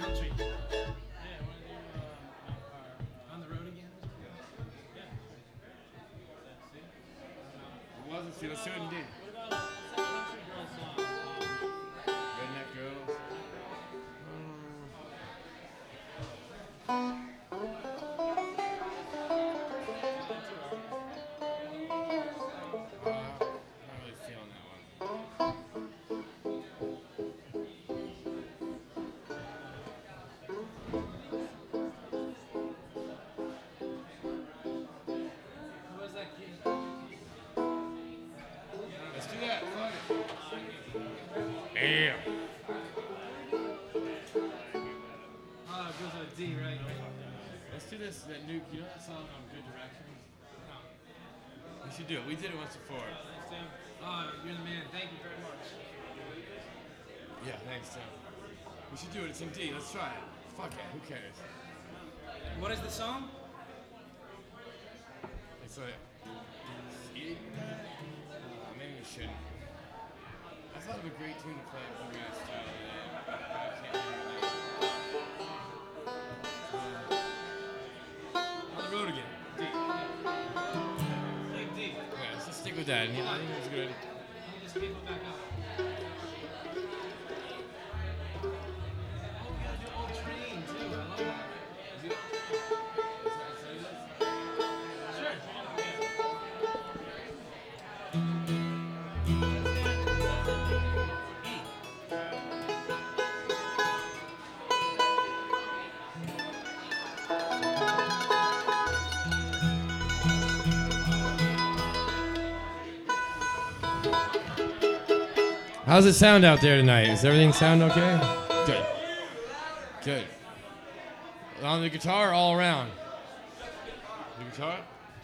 country. Yeah, want to do On the Road Again? Yeah. It wasn't, see, let's do it in D. What about what's that country girl song? Redneck Girls. Not really feeling that one. What was that key? Let's do that. Fuck it. Damn. Oh, it goes with a D, right? Let's do this. That new, you know that song Good Directions? We should do it. We did it once before. Thanks, Tim. Oh, you're the man. Thank you very much. Yeah, thanks, Tim. We should do it. It's in D. Let's try it. Fuck it. Who cares? What is the song? It's like, maybe we shouldn't. I thought of a great tune to play in bluegrass style today, but I can't do On the Road Again. D. Like D. yeah, let's just stick with that. I think it's good. Let me just people back up. Oh, we gotta do Old Train too. I love that. Sure. How's it sound out there tonight? Does everything sound okay? Good. Good. On the guitar, all around. The guitar?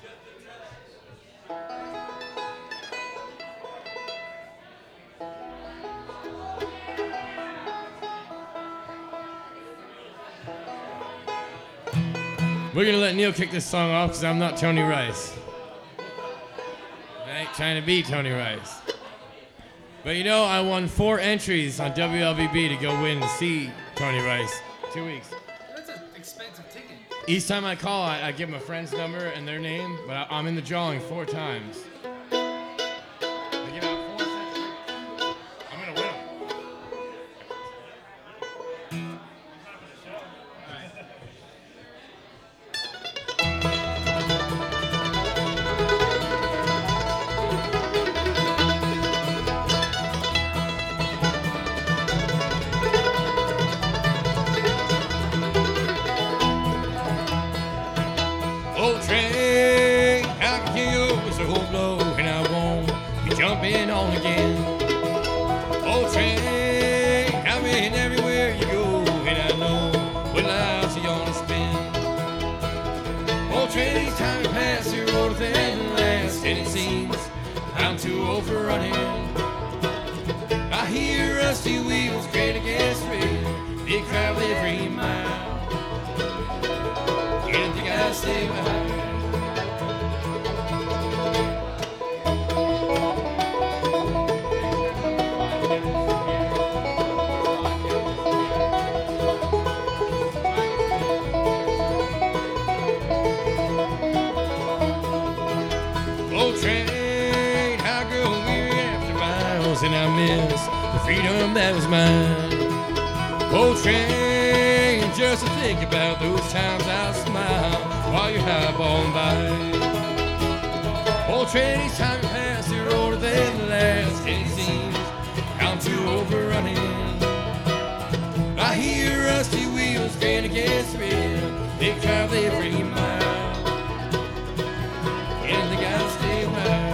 We're gonna let Neil kick this song off because I'm not Tony Rice. I ain't trying to be Tony Rice. But you know, I won 4 entries on WLBB to go win and see Tony Rice. 2 weeks. That's an expensive ticket. Each time I call, I give them a friend's number and their name, but I'm in the drawing 4 times. I give out 4 sets. I'm gonna win them. Old train, I can hear your whistle blow, and I won't be jumping on again. Old train, I've been everywhere you go, and I know what lives you're gonna spend. Old train, time to pass your older than last, and it seems I'm too old for running. I hear rusty wheels great against rail, they travel every mile. And you gotta stay behind. Old train, I go weary after miles, and I miss the freedom that was mine. Old train, just to think about those times I smile while you're highballing by. Old train, each time you pass, you're older than the last, and it seems I'm too overrunning. I hear rusty wheels grain against rail, they drive every mile, and they gotta stay wide.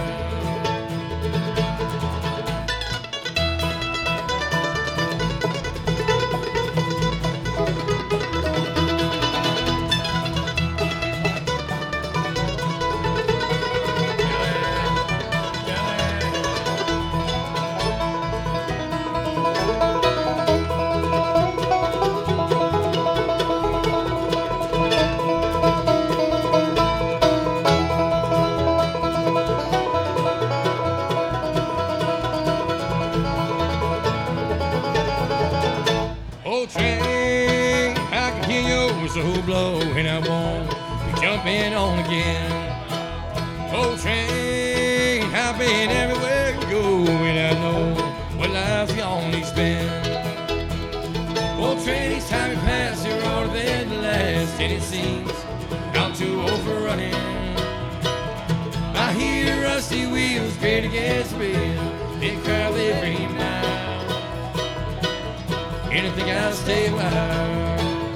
whistle blow and I won't be jumping on again. Old train, I've been everywhere you go, and I know what life's only spent. Old train, each time you pass, you're older than the last, and it seems I'm too old for running. I hear rusty wheels grate against the rail, they crawl every mile, and I think I'll stay a while.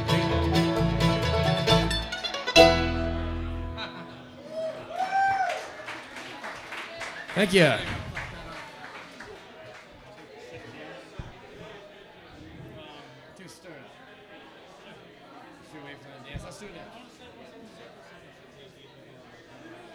Thank you. To start. Should we wait for the dance? Let's do that.